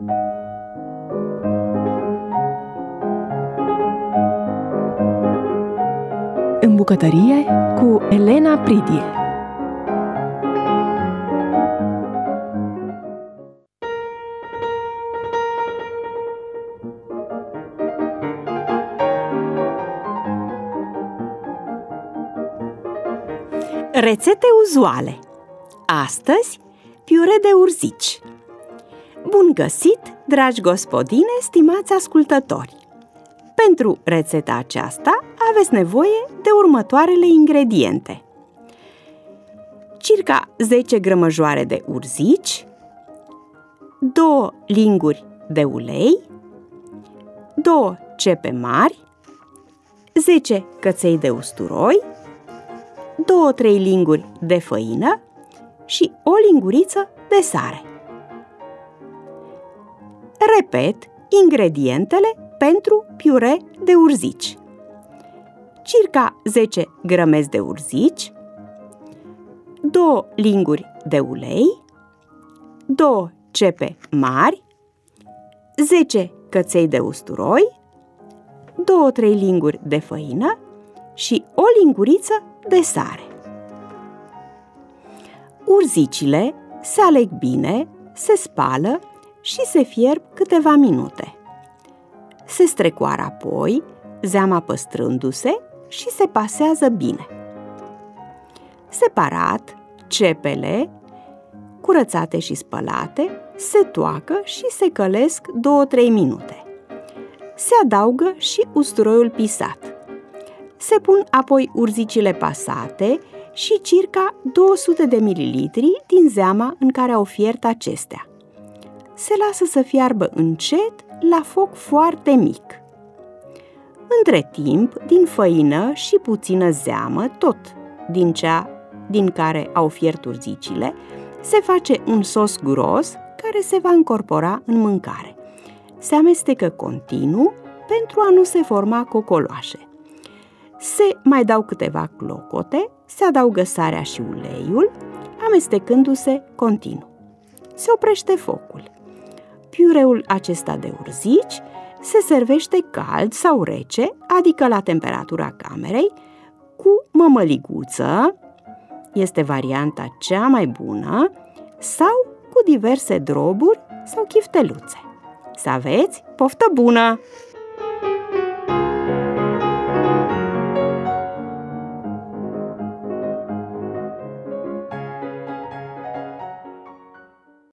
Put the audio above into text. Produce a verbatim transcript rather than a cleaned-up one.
În bucătărie cu Elena Pridie. Rețete uzuale. Astăzi, piure de urzici. Bun găsit, dragi gospodine, stimați ascultători! Pentru rețeta aceasta aveți nevoie de următoarele ingrediente: circa zece grămăjoare de urzici, două linguri de ulei, două cepe mari, zece căței de usturoi, două-trei linguri de făină și o linguriță de sare. Repet ingredientele pentru piure de urzici: circa zece grămezi de urzici, două linguri de ulei, două cepe mari, zece căței de usturoi, două-trei linguri de făină și o linguriță de sare. Urzicile se aleg bine, se spală și se fierb câteva minute. Se strecoară apoi, zeama păstrându-se, și se pasează bine. Separat, cepele, curățate și spălate, se toacă și se călesc două-trei minute. Se adaugă și usturoiul pisat. Se pun apoi urzicile pasate și circa două sute de mililitri din zeama în care au fiert acestea. Se lasă să fiarbă încet la foc foarte mic. Între timp, din făină și puțină zeamă, tot din cea din care au fiert urzicile, se face un sos gros care se va încorpora în mâncare. Se amestecă continuu pentru a nu se forma cocoloașe. Se mai dau câteva clocote, se adaugă sarea și uleiul, amestecându-se continuu. Se oprește focul. Piureul acesta de urzici se servește cald sau rece, adică la temperatura camerei, cu mămăliguță, este varianta cea mai bună, sau cu diverse droburi sau chifteluțe. Să aveți poftă bună!